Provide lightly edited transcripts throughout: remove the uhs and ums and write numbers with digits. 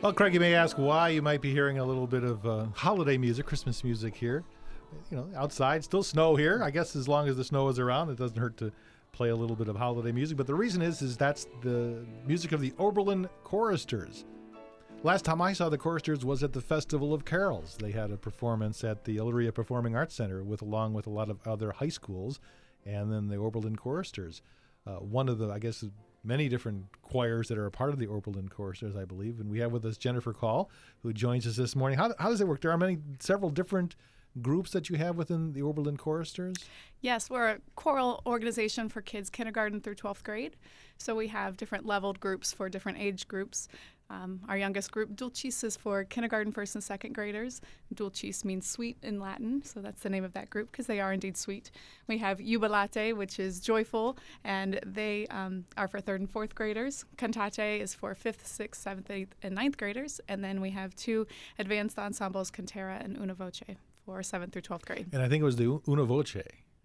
Well, Craig, you may ask why you might be hearing a little bit of holiday music, Christmas music here. You know, outside, still snow here. I guess as long as the snow is around, it doesn't hurt to play a little bit of holiday music. But the reason is that's the music of the Oberlin Choristers. Last time I saw the Choristers was at the Festival of Carols. They had a performance at the Elyria Performing Arts Center along with a lot of other high schools, and then the Oberlin Choristers. One of the, I guess, many different choirs that are a part of the Oberlin Choristers, I believe. And we have with us Jennifer Call, who joins us this morning. How does it work? There are several different groups that you have within the Oberlin Choristers? Yes, we're a choral organization for kids kindergarten through 12th grade. So we have different leveled groups for different age groups. Our youngest group, Dulcis, is for kindergarten, first and second graders. Dulcis means sweet in Latin, so that's the name of that group because they are indeed sweet. We have Jubilate, which is joyful, and they are for third and fourth graders. Cantate is for fifth, sixth, seventh, eighth, and ninth graders. And then we have two advanced ensembles, Cantera and Una Voce, for 7th through 12th grade. And I think it was the Una Voce.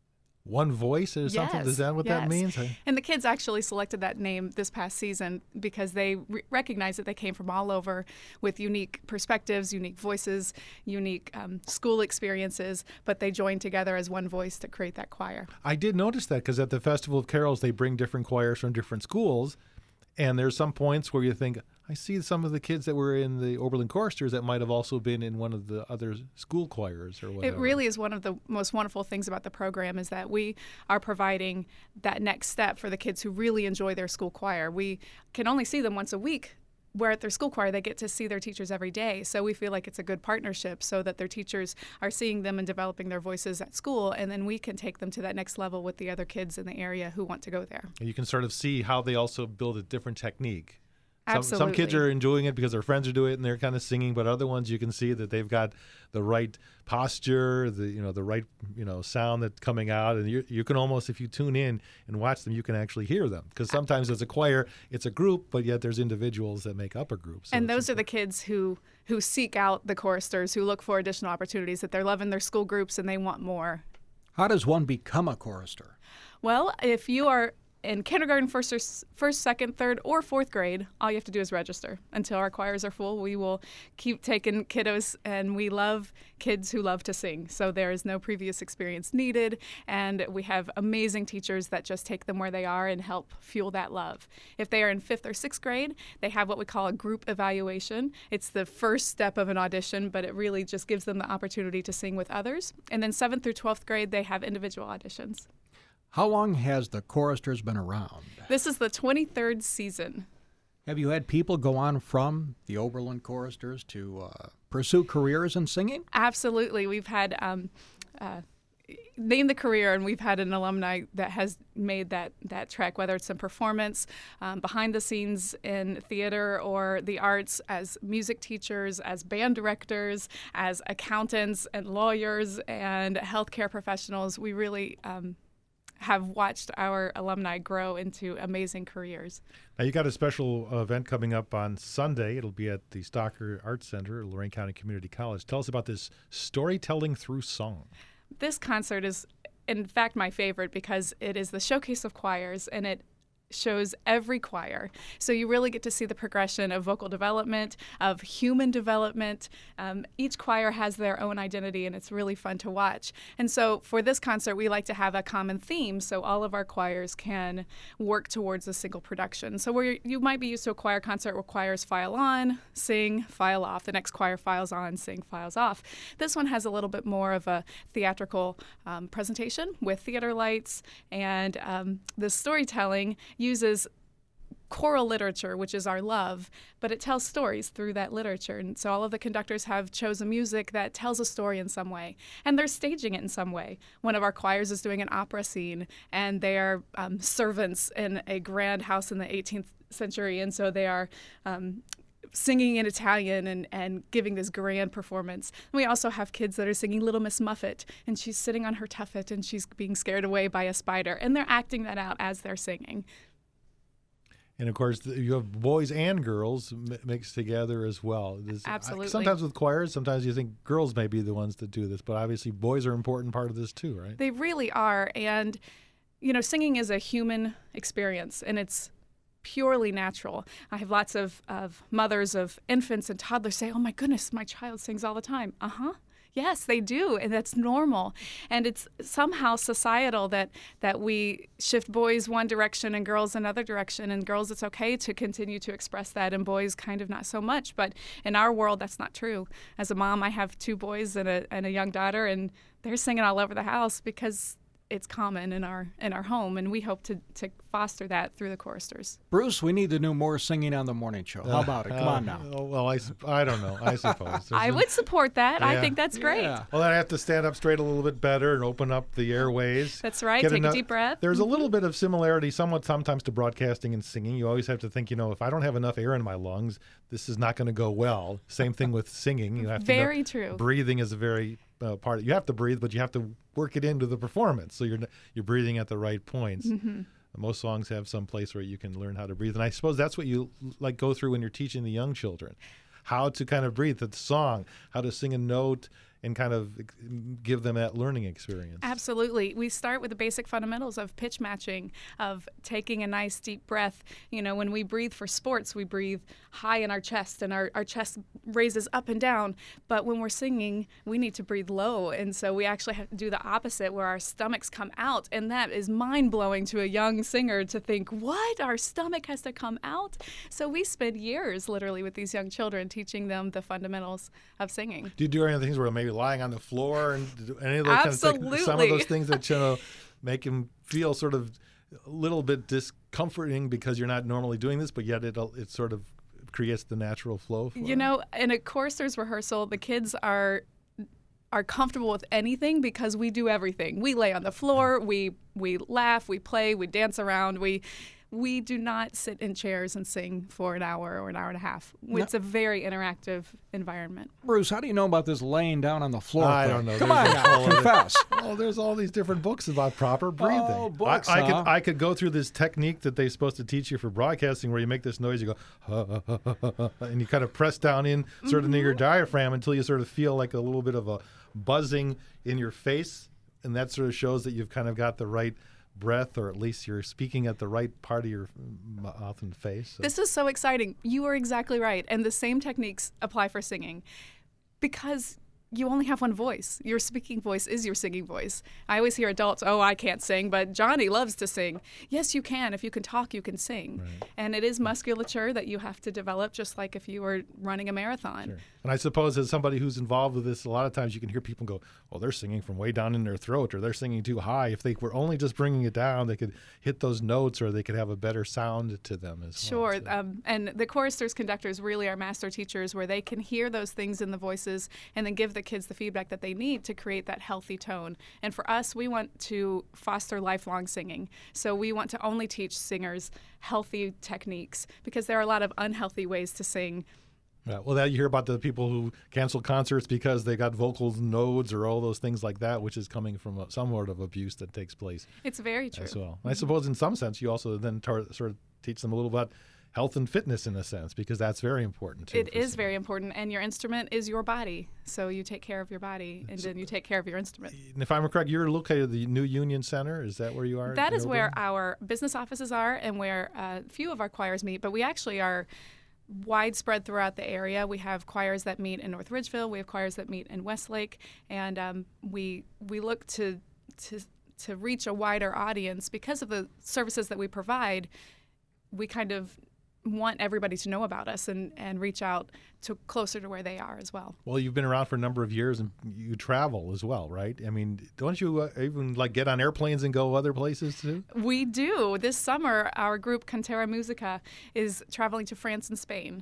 One voice or something? Yes, Is that what that means? And the kids actually selected that name this past season because they recognized that they came from all over with unique perspectives, unique voices, unique school experiences, but they joined together as one voice to create that choir. I did notice that because at the Festival of Carols, they bring different choirs from different schools, and there's some points where you think, I see some of the kids that were in the Oberlin Choristers that might have also been in one of the other school choirs or whatever. It really is one of the most wonderful things about the program is that we are providing that next step for the kids who really enjoy their school choir. We can only see them once a week, where at their school choir they get to see their teachers every day. So we feel like it's a good partnership so that their teachers are seeing them and developing their voices at school, and then we can take them to that next level with the other kids in the area who want to go there. And you can sort of see how they also build a different technique. Absolutely. Some kids are enjoying it because their friends are doing it and they're kind of singing, but other ones you can see that they've got the right posture, the right sound that's coming out, and you can almost, if you tune in and watch them, you can actually hear them because sometimes as a choir it's a group, but yet there's individuals that make up a group. So and those are the kids who seek out the choristers, who look for additional opportunities, that they're loving their school groups and they want more. How does one become a chorister? Well, if you are in kindergarten, first, second, third, or fourth grade, all you have to do is register. Until our choirs are full, we will keep taking kiddos, and we love kids who love to sing. So there is no previous experience needed, and we have amazing teachers that just take them where they are and help fuel that love. If they are in 5th or 6th grade, they have what we call a group evaluation. It's the first step of an audition, but it really just gives them the opportunity to sing with others. And then 7th through 12th grade, they have individual auditions. How long has the choristers been around? This is the 23rd season. Have you had people go on from the Oberlin Choristers to pursue careers in singing? Absolutely. We've had Name the Career, and we've had an alumni that has made that trek, whether it's in performance, behind the scenes in theater or the arts, as music teachers, as band directors, as accountants and lawyers and healthcare professionals. We really have watched our alumni grow into amazing careers. Now, you got a special event coming up on Sunday. It'll be at the Stocker Arts Center at Lorain County Community College. Tell us about this Storytelling Through Song. This concert is, in fact, my favorite because it is the showcase of choirs, and it shows every choir. So you really get to see the progression of vocal development, of human development. Each choir has their own identity, and it's really fun to watch. And so for this concert, we like to have a common theme so all of our choirs can work towards a single production. So where you might be used to a choir concert where choirs file on, sing, file off. The next choir files on, sing, files off. This one has a little bit more of a theatrical presentation with theater lights, and the storytelling uses choral literature, which is our love, but it tells stories through that literature. And so all of the conductors have chosen music that tells a story in some way, and they're staging it in some way. One of our choirs is doing an opera scene, and they are servants in a grand house in the 18th century, and so they are singing in Italian and giving this grand performance. And we also have kids that are singing Little Miss Muffet, and she's sitting on her tuffet, and she's being scared away by a spider, and they're acting that out as they're singing. And, of course, you have boys and girls mixed together as well. Absolutely. Sometimes with choirs, sometimes you think girls may be the ones that do this, but obviously boys are an important part of this too, right? They really are. And, singing is a human experience, and it's purely natural. I have lots of mothers of infants and toddlers say, "Oh my goodness, my child sings all the time." Yes, they do, and that's normal. And it's somehow societal that we shift boys one direction and girls another direction. And girls, it's okay to continue to express that, and boys kind of not so much. But in our world, that's not true. As a mom, I have 2 boys and a young daughter, and they're singing all over the house because it's common in our home, and we hope to foster that through the choristers. Bruce, we need to do more singing on the morning show. How about it? Come on now. Well, I don't know. I suppose. I would support that. Yeah. I think that's great. Yeah. Well, then I have to stand up straight a little bit better and open up the airways. That's right. Take a deep breath. There's a little bit of similarity sometimes to broadcasting and singing. You always have to think, if I don't have enough air in my lungs, this is not going to go well. Same thing with singing. You have to Very true. Breathing is a very part. You have to breathe, but you have to work it into the performance. So you're breathing at the right points. Mm-hmm. Most songs have some place where you can learn how to breathe. And I suppose that's what you go through when you're teaching the young children, how to kind of breathe the song, how to sing a note, and kind of give them that learning experience. Absolutely. We start with the basic fundamentals of pitch matching, of taking a nice deep breath. When we breathe for sports, we breathe high in our chest, and our chest raises up and down. But when we're singing, we need to breathe low. And so we actually have to do the opposite, where our stomachs come out. And that is mind-blowing to a young singer to think, what? Our stomach has to come out? So we spend years literally with these young children teaching them the fundamentals of singing. Do you do any of the things where maybe lying on the floor and do any of those Absolutely. Kind of some of those things that make him feel sort of a little bit discomforting because you're not normally doing this, but yet it sort of creates the natural flow for in a choristers rehearsal, the kids are comfortable with anything because we do everything. We lay on the floor, we laugh, we play, we dance around, we do not sit in chairs and sing for an hour or an hour and a half. It's a very interactive environment. Bruce, how do you know about this laying down on the floor I thing? don't know. Come on now, confess. Oh, there's all these different books about proper breathing. Oh, books, I could go through this technique that they're supposed to teach you for broadcasting where you make this noise, you go, and you kind of press down in sort of near your diaphragm until you sort of feel like a little bit of a buzzing in your face. And that sort of shows that you've kind of got the right breath, or at least you're speaking at the right part of your mouth and face. So. This is so exciting. You are exactly right. And the same techniques apply for singing because you only have one voice. Your speaking voice is your singing voice. I always hear adults, I can't sing, but Johnny loves to sing. Yes, you can. If you can talk, you can sing. Right. And it is musculature that you have to develop, just like if you were running a marathon. Sure. And I suppose as somebody who's involved with this, a lot of times you can hear people go, they're singing from way down in their throat, or they're singing too high. If they were only just bringing it down, they could hit those notes, or they could have a better sound to them as well. Sure. And the choristers, conductors really are master teachers where they can hear those things in the voices and then give the kids the feedback that they need to create that healthy tone. And for us, we want to foster lifelong singing. So we want to only teach singers healthy techniques because there are a lot of unhealthy ways to sing. Yeah, well, you hear about the people who cancel concerts because they got vocal nodes or all those things like that, which is coming from some sort of abuse that takes place. It's very true. As well. I suppose in some sense you also then sort of teach them a little about health and fitness in a sense, because that's very important too. It is very important, and your instrument is your body. So you take care of your body, and then you take care of your instrument. And if I'm correct, you're located at the New Union Center. Is that where you are? That is where our business offices are and where a few of our choirs meet, but we actually are widespread throughout the area. We have choirs that meet in North Ridgeville. We have choirs that meet in Westlake, and we look to reach a wider audience because of the services that we provide. We kind of want everybody to know about us and reach out to closer to where they are as well. Well, you've been around for a number of years and you travel as well, right? I mean, don't you even get on airplanes and go other places too? We do. This summer, our group Cantera Musica is traveling to France and Spain.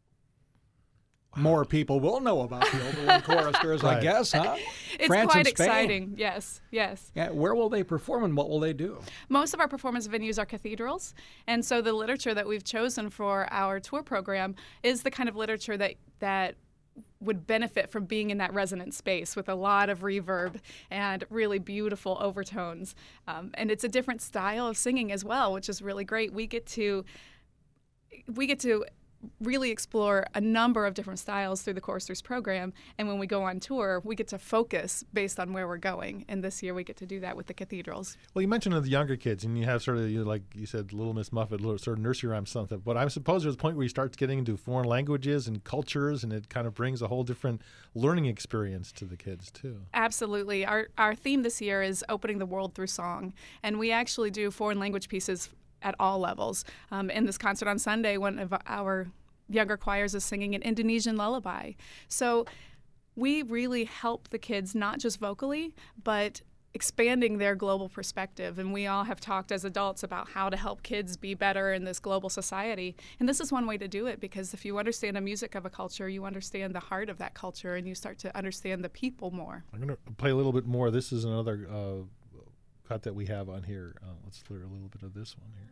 More people will know about the Oberlin Choristers, Right. I guess, huh? It's France quite and Spain. exciting. Yes. Yeah, where will they perform and what will they do? Most of our performance venues are cathedrals, and so the literature that we've chosen for our tour program is the kind of literature that would benefit from being in that resonant space with a lot of reverb and really beautiful overtones. And it's a different style of singing as well, which is really great. We get to really explore a number of different styles through the Choristers program. And when we go on tour, we get to focus based on where we're going. And this year we get to do that with the cathedrals. Well, you mentioned the younger kids, and you have sort of, like you said, Little Miss Muffet, little sort of nursery rhyme something. But I suppose there's a point where you start getting into foreign languages and cultures, and it kind of brings a whole different learning experience to the kids, too. Absolutely. Our theme this year is opening the world through song. And we actually do foreign language pieces at all levels. In this concert on Sunday, one of our younger choirs is singing an Indonesian lullaby. So we really help the kids not just vocally, but expanding their global perspective. And we all have talked as adults about how to help kids be better in this global society. And this is one way to do it, because if you understand the music of a culture, you understand the heart of that culture, and you start to understand the people more. I'm going to play a little bit more. This is another cut that we have on here. Let's hear a little bit of this one here.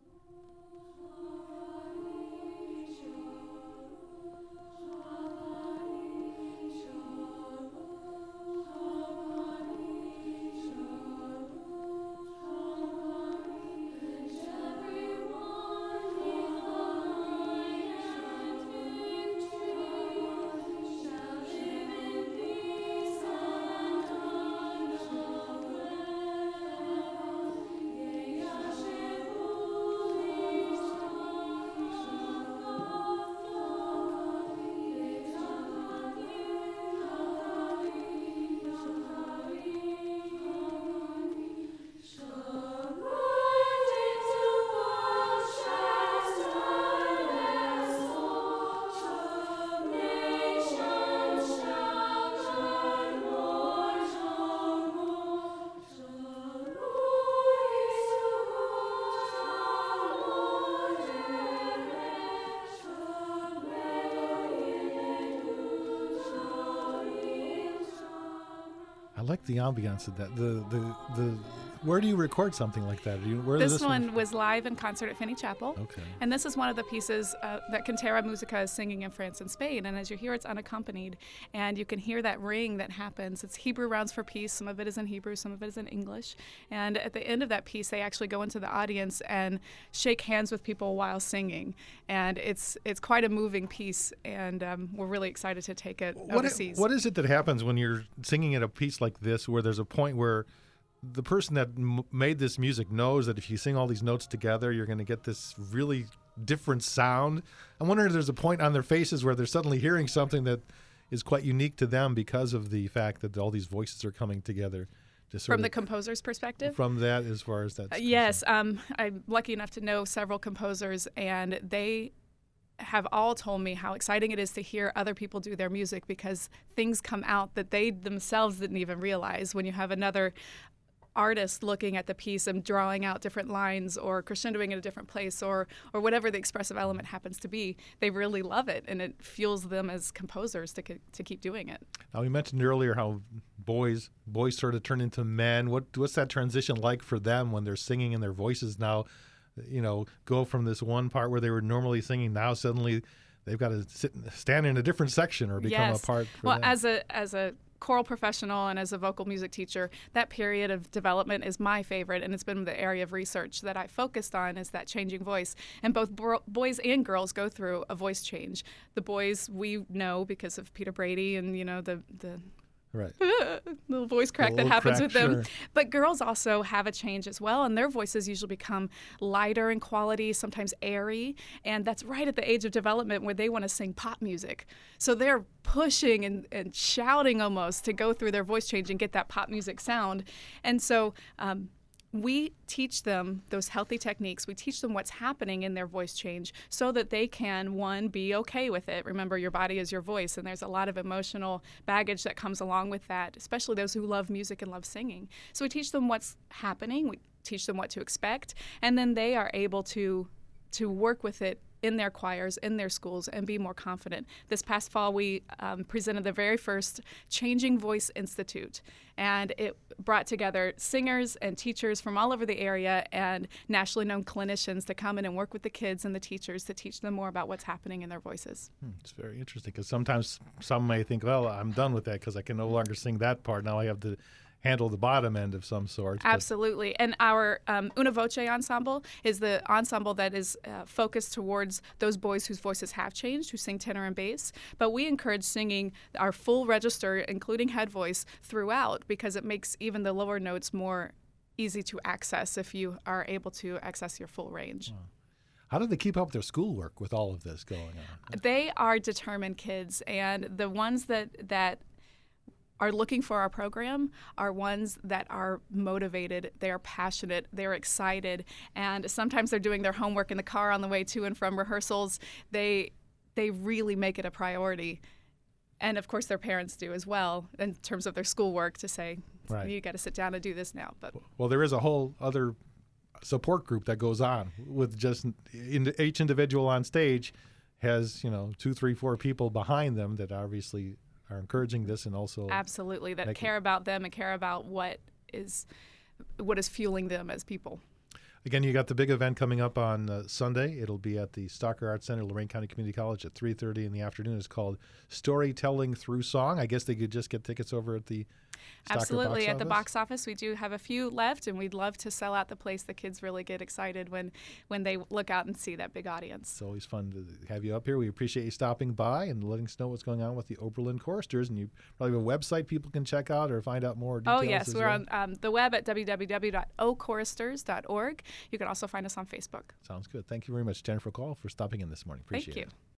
I like the ambiance of that. The where do you record something like that? This one was live in concert at Finney Chapel. Okay. And this is one of the pieces that Cantera Musica is singing in France and Spain. And as you hear, it's unaccompanied. And you can hear that ring that happens. It's Hebrew Rounds for Peace. Some of it is in Hebrew, some of it is in English. And at the end of that piece, they actually go into the audience and shake hands with people while singing. And it's quite a moving piece. And we're really excited to take it overseas. What is it that happens when you're singing at a piece like this, where there's a point where the person that made this music knows that if you sing all these notes together, you're going to get this really different sound? I'm wondering if there's a point on their faces where they're suddenly hearing something that is quite unique to them because of the fact that all these voices are coming together. From the composer's perspective? From that, as far as that. Yes. I'm lucky enough to know several composers, and they have all told me how exciting it is to hear other people do their music, because things come out that they themselves didn't even realize. When you have another artist looking at the piece and drawing out different lines or crescendoing in a different place or whatever the expressive element happens to be, they really love it, and it fuels them as composers to keep doing it. Now, we mentioned earlier how boys sort of turn into men. What's that transition like for them when they're singing and their voices now, go from this one part where they were normally singing, now suddenly they've got to stand in a different section or become a part for them? As a choral professional and as a vocal music teacher, that period of development is my favorite, and it's been the area of research that I focused on, is that changing voice. And both boys and girls go through a voice change. The boys we know because of Peter Brady and the right. little voice crack that happens with them. Sure. But girls also have a change as well, and their voices usually become lighter in quality, sometimes airy, and that's right at the age of development where they want to sing pop music. So they're pushing and shouting almost to go through their voice change and get that pop music sound. And so we teach them those healthy techniques. We teach them what's happening in their voice change so that they can, one, be okay with it. Remember, your body is your voice, and there's a lot of emotional baggage that comes along with that, especially those who love music and love singing. So we teach them what's happening. We teach them what to expect, and then they are able to work with it in their choirs, in their schools, and be more confident. This past fall, we presented the very first Changing Voice Institute, and it brought together singers and teachers from all over the area and nationally known clinicians to come in and work with the kids and the teachers to teach them more about what's happening in their voices. It's very interesting, because sometimes some may think, well, I'm done with that because I can no longer sing that part. Now I have to handle the bottom end of some sort. but- Absolutely. And our Una Voce ensemble is the ensemble that is focused towards those boys whose voices have changed, who sing tenor and bass. But we encourage singing our full register, including head voice, throughout, because it makes even the lower notes more easy to access if you are able to access your full range. How do they keep up their schoolwork with all of this going on? They are determined kids, and the ones that are looking for our program are ones that are motivated, they are passionate, they're excited, and sometimes they're doing their homework in the car on the way to and from rehearsals. They really make it a priority. And of course their parents do as well in terms of their schoolwork to say, Right. you got to sit down and do this now. But Well, there is a whole other support group that goes on with just each individual on stage has, 2, 3, 4 people behind them that obviously are encouraging this and also absolutely, that Make it- care about them and care about what is fueling them as people. Again, you got the big event coming up on Sunday. It'll be at the Stalker Arts Center, Lorraine County Community College at 3:30 in the afternoon. It's called Storytelling Through Song. I guess they could just get tickets over at the Stalker Absolutely. box At the office? box office, we do have a few left, and we'd love to sell out the place. The kids really get excited when they look out and see that big audience. It's always fun to have you up here. We appreciate you stopping by and letting us know what's going on with the Oberlin Choristers. And you probably have a website people can check out or find out more details. Oh, yes. as We're well. on the web at www.ochoristers.org. You can also find us on Facebook. Sounds good. Thank you very much, Jennifer Call, for stopping in this morning. Appreciate Thank you. it.